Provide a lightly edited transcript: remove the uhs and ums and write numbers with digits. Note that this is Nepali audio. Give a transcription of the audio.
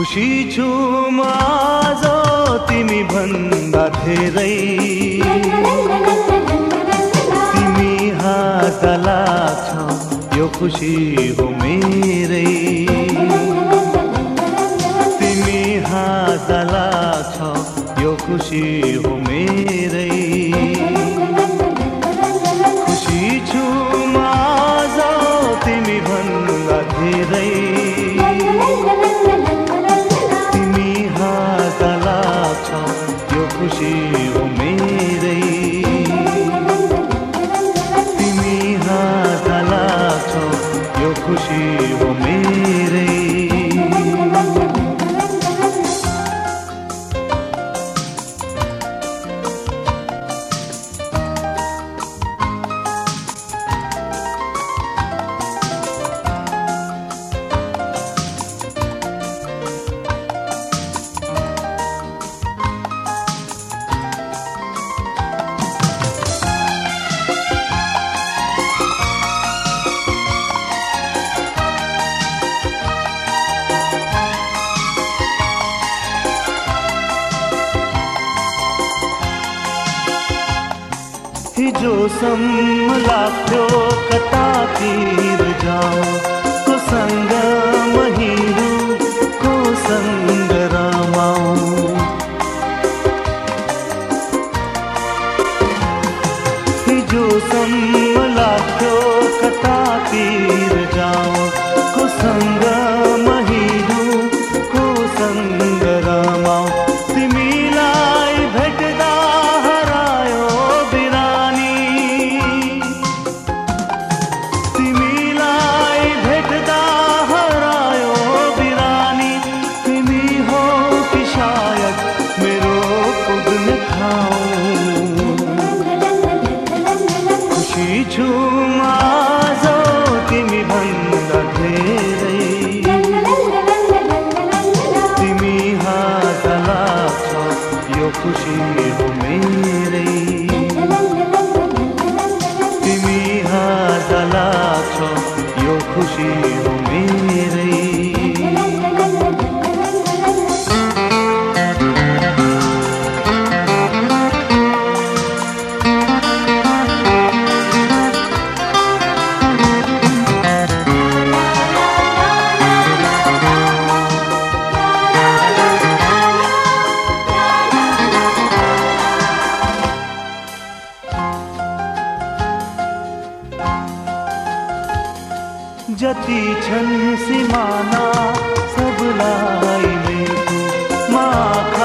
खुसी छु म आज तिमी भन्दा धेरै, तिमी हाँस्दा लाग्छ यो खुसी हो मेरै, तिमी हाँस्दा लाग्छ यो खुसी हो मेरै। खुसी छु म आज तिमी भन्दा धेरै, तिमी हाँस्दा लाग्छ यो खुसी हो मेरै, तिमी हाँस्दा लाग्छ यो खुसी हो मेरै। हिजोसम्म लाग्थ्यो कतातिर जाऊँ, कोसँग हिँडूँ, कोसँग रमाऊँ। हिजोसम्म लाग्थ्यो कतातिर जाऊँ, कोसँग हिँडूँ, कोसँग रमाऊँ। तिमीलाई भेट्दा हरायो बिरानी, तिमीलाई भेट्दा हरायो बिरानी। तिमी हो कि सायद मेरो पुग्ने ठाउँ। खुसी छु म आज तिमी भन्दा धेरै, तिमी हाँस्दा लाग्छ यो खुसी हो मेरै, तिमी हाँस्दा लाग्छ यो खुसी हो मेरै। जति छन् सिमाना सबलाई मेटु, म